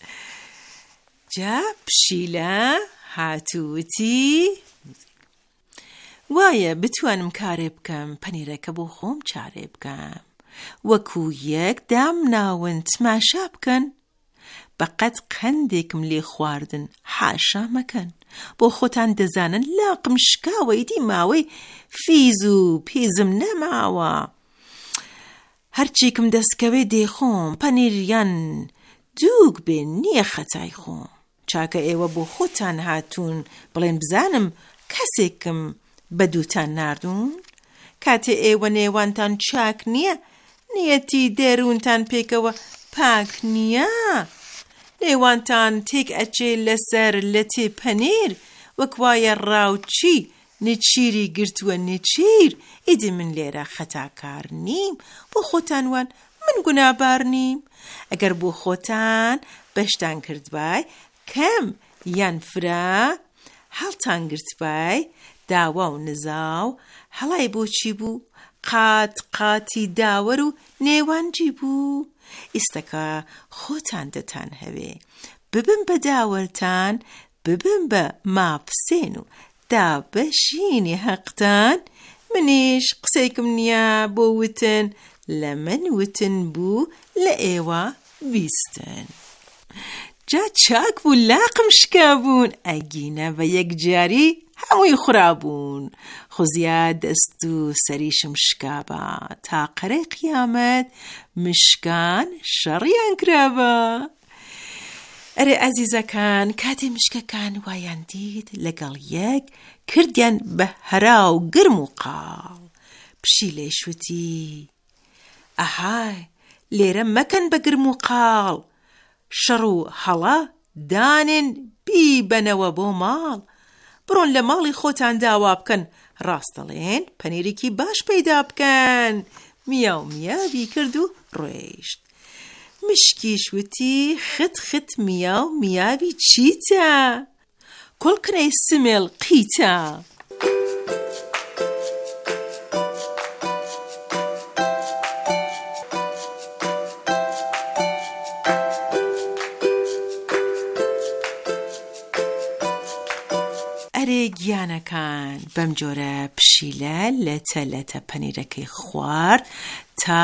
جا پشیلە هاتووتی وایە بتوانم کارێ بکەم، پەنیرەکە بۆ خۆم چارێ بکەم، وەکو یەک دام ناون تماشا بکەن. بەقەت قەندێکم لێ خواردن حاشا مەکەن، بۆ خۆتان دەزانن لاقم شکاوەیدی ماوەی فیز و پیزم نەماوە. هەرچێکم دەستکەوێ دێخۆم، پەنیریان دووک بێن نییە خەتای خۆم. چاکە ئێوە بۆ خۆتان هاتوون بڵێن بزانم کەسێکم بە دووتان ناردوون. کاتێ ئێوە نێوانتان چاک نییە، نیەتی دەروونتان پێکەوە پاک نییە. نێوانتان تێک ئەچێ لەسەر لە تێ پەنیر، وەک وایە ڕاوچی نێچیری گرتووە نێچیر. ئیدی من لێرە خەتاکار نیم، بۆ خۆتان وان من گونابار نیم. ئەگەر بۆ خۆتان بەشتان کردبای کەم یان فرا هەڵتان گرتبای داوا و نزاو هەڵای بۆچی بوو قاتی داوەر و نێوانجی بوو. ئێستاکە خۆتان دەتان هەوێ ببن بە داوەرتان، ببن بە ماپسێن و دابەشینی حەقتان. منیش قسەیکم نییە بۆ وتن، لە من وتن بوو لە ئێوە بیستن. جا چاک بوو لاقم شکابوون، ئەگینە بە یەکجاری هەمووی خورابوون. خۆزیا دەست و سەریشم شکابە تا قەرەی قیامەت مشکان شەڕیان کرابە. ئەرێ ئازیزەکان، کاتێ مشکەکان وایان دید لەگەڵ یەک کردیان بە هەرا و گرم و قاڵ. پشی لێشوتی ئەهای لێرە مەکەن بە گرم و قاڵ، شەڕ و هەڵە دانێن بیبەنەوە بۆ ماڵ. بڕۆن لە ماڵی خۆتان داوا بکەن، ڕاست دەڵێن پەنیرێکی باش پەیدا بکەن. میاو میاوی کرد و ڕۆیشت. مشکیش وتی خت میاو میاوی چیتە؟ کۆڵکنەی سمێڵ قیتە. ئەرێ گیانەکان بەم جۆرە پشیلە لەتە پەنیرەکەی خوارد تا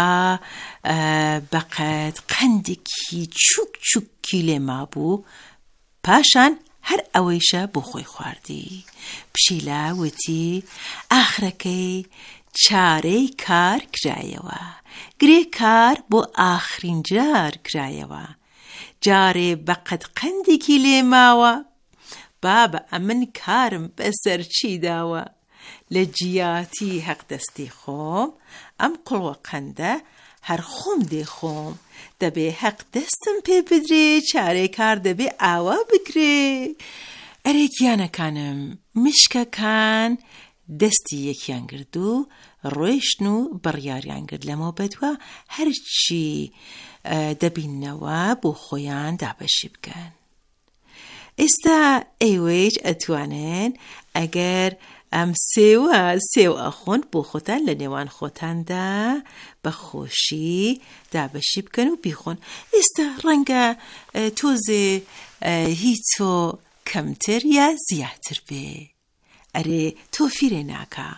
بەقەت قەندێکی چووکی لێ مابوو. پاشان هەر ئەوەیشە بۆ خۆی خواردی. پشیلە وتی ئاخرەکەی چارەی کار کرایەوە، گرێ کار بۆ ئاخرین جار کرایەوە. جارێ بەقەت قەندێکی لێ ماوە، بابە ئەمن کارم بەسەر چی داوە. لە جیاتی حەق دەستی خۆم ئەم قوڵوە قەندە هەر خۆم دێ خۆم. دەبێ حەق دەستم پێ بدرێ، چارەی کار دەبێ ئاوا بگرێ. ئەرێ گیانەکانم، مشکەکان دەستی یەکیان گرت و ڕۆیشتن و بڕیاریان کرد لەمەوە بەدووە هەرچی دەبینەوە بۆ خۆیان دابەشی بکەن. ئێستا ئێوەیش ئەتوانن ئەگەر ئەم سێو ئەخۆن بۆ خۆتان لە نێوان خۆتاندا بە خۆشی دابەشی بکەن و بیخۆن. ئێستا ڕەنگە تۆزێ هیچۆ کەمتر یا زیاتر بێ. ئەرێ تۆ فیرێ ناکە.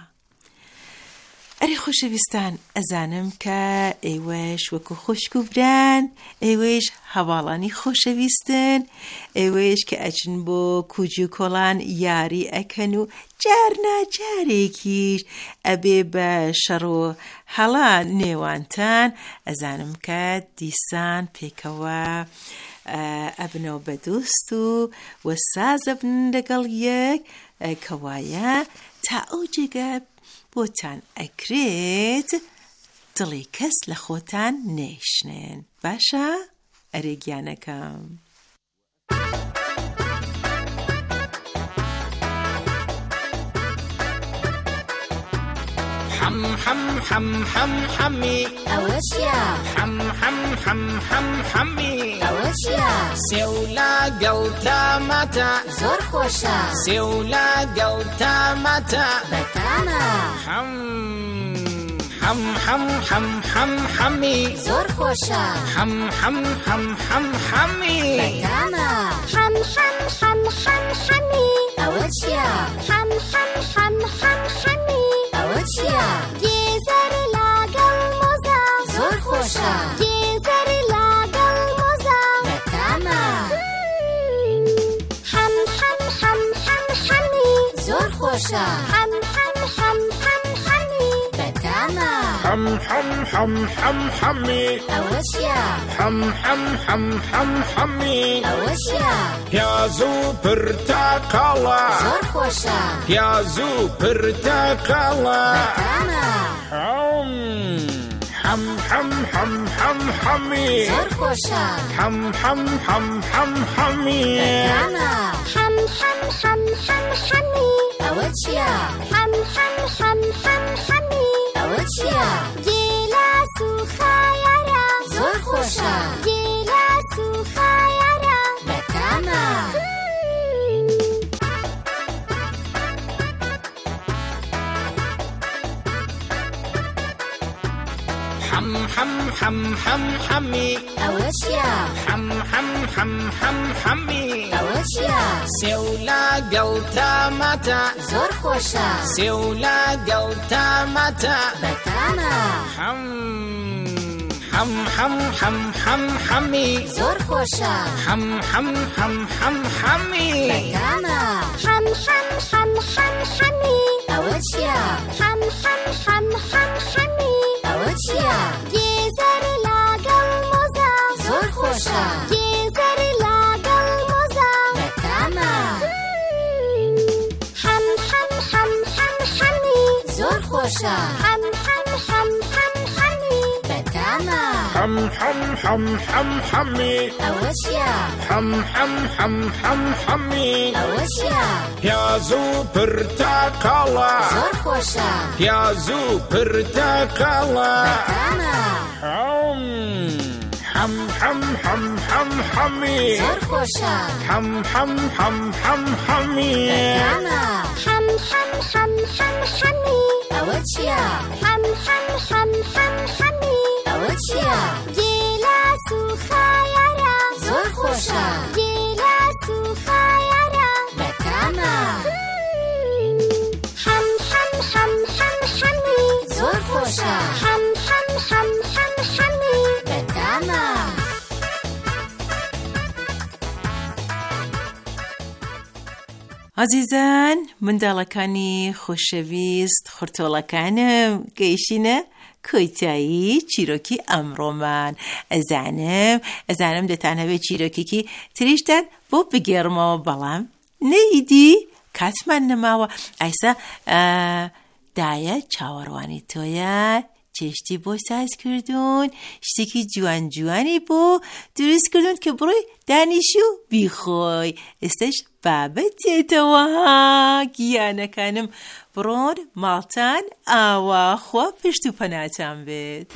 ئەرێ خۆشەویستان، ئەزانم کە ئێوەش وەکو خوشک و بران، ئێوەش هەواڵانی خۆشەویستن، ئێوەش کە ئەچن بۆ کوجی و کۆڵان یاری ئەکەن و جار ناجارێکیش ئەبێ بە شەڕ و هەڵا نێوانتان. ئەزانم کە دیسان پێکەوە ئەبنەوە بە دۆست و وەسازە بن لەگەڵ یەک کەوایە تا ئەو جێگە بۆتان ئەکرێت دڵی کەس لە خۆتان نێشنێن. باشە؟ ئەرێ گیانەکەم. حم حم حم حم حمی ئەوەشیە حم حم حم حم حمی ئەوەشیە سێولا گەڵتامەتە زۆر خۆشە سێولا گەڵتامەتە بەتامە حم حم حم حم حم حمی زۆر خۆشە حم حم حم حم حمی بەتامە حم حم حم حم حمی ئەوە چییە؟ حم حم حم حم حمی ئەوە چییە؟ گێزەری لاگەڵ مۆزە زۆر خۆشە گێزەری لاگەڵ مۆزە بەتامە حم حم حم حم حمی زۆر خۆشە حم حم حم حم حمی بەتامە حم حم حم حم حمی ئەوە چییە؟ حم حم حم حم حمی ئەوە چییە؟ پیاز و پرتەقاڵە زۆر خۆشە پیاز و پرتەقاڵە بەتامە حم حم حم حم حمی زۆر خۆشە حم حم حم حم حمی بەتامە حم حم حم حم حمی ئەوە چییە؟ حم حم حم حم حمی ئەوە چییە؟ گیلاس و خایارە حم حم حم حم حمی ئەوە چییە؟ حم حم حم حم حمی ئەوە چییە؟ سێولا گەڵتامەتە زۆر خۆشە. سێولا گەڵتامەتە بەتامە. حم حم حم حم حم حمی زۆر خۆشە. حم حم حم حم حمی بەتامە. حم حم حم حم حمی ئەوە چییە؟ حم حم حم حم حمی ئەوە چییە؟ گێزەری لاگەڵ مۆزە زۆر خۆشە. گێزەری لاگەڵ مۆزە بەتامە. حم حم حم حم حمی زۆر خۆشە. حم حم حم حم حمی بەتامە. حم حم حم حم حمی ئەوە چییە؟ حم حم حم حم حمی ئەوە چییە؟ پیاز و پرتەقاڵە زۆر خۆشە. پیاز و پرتەقاڵە بەتامە. حم حم حم حم حمی زۆر خۆشە. حم حم حم حم حمی بەتامە. حم حم حم حم حمی ئەوە چییە؟ حم حم حم حم حمی ئەوە چییە؟ گیلاس و خایارە زۆر خۆشە. گیلاس و خایارە بەتامە. حم حم حم حم حمی زۆر خۆشە. حم حم حم حم حمی بەتامە. عزیزان منداڵەکانی خۆشەویست خورتۆڵەکانم گەیشتینە کۆتایی چیرۆکی ئەمڕۆمان. ئەزانم دەتان هەبێت چیرۆکێکی تریشتان بۆ بگێڕمەوە بەڵام نەیدی کاتمان نەماوە. ئایسا دایە چاوەڕوانی تۆیە چێشتی بۆ ساز کردوون شتێکی جوان جوانی بۆ دروست کردوون کە بڕۆی دانیشی و بیخۆی. ئێستش بابەتێتەوە گیانەکانم بڕۆن ماڵتان ئاوا خوا پشت و پەناتان بێت.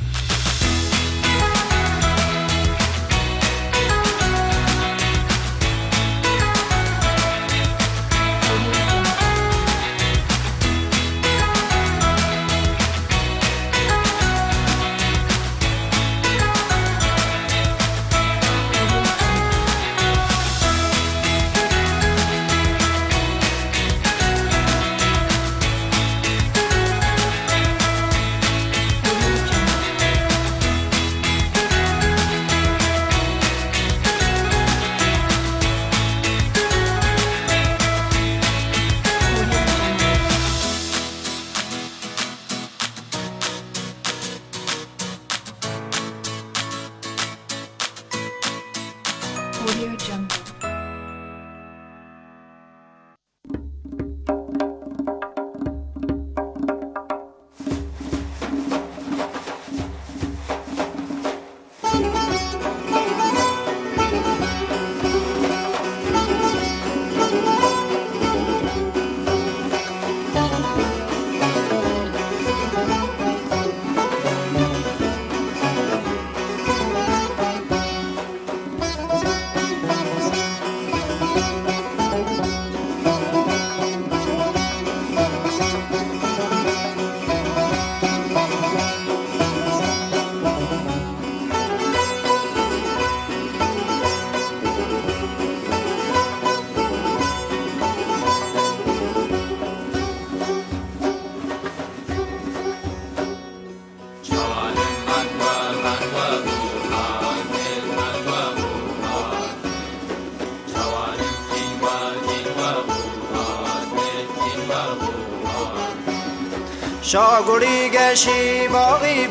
شاگوری گشی باغی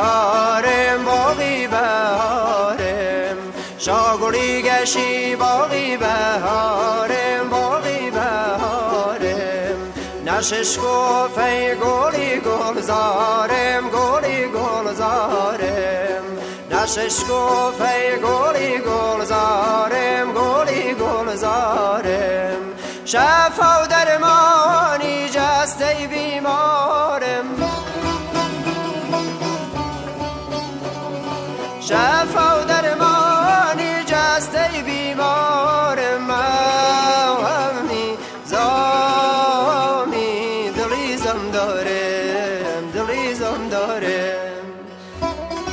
بهارم باغی بهارم شاگوری گشی باغی بهارم باغی بهارم نشش گفه گلی گلزارم گلی گلزارم نشش گفه گلی گلزارم گلی گلزارم شفا و درمانی جسته بیمارم شفا و درمانی جسته بیمارم همی زامی دلیزم دارم دلیزم دارم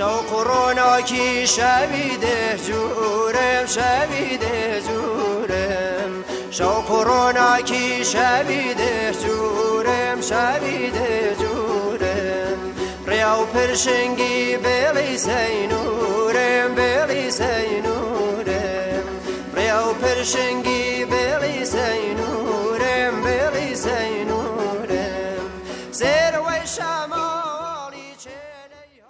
شوق روناکی شویده جورم شویده جورم شوق روناکی شویده جورم شویده جورم ریاو پرشنگی بلی سینورم بلی سینورم ریاو پرشنگی بلی سینورم بلی سینورم زیر وی شمالی چلی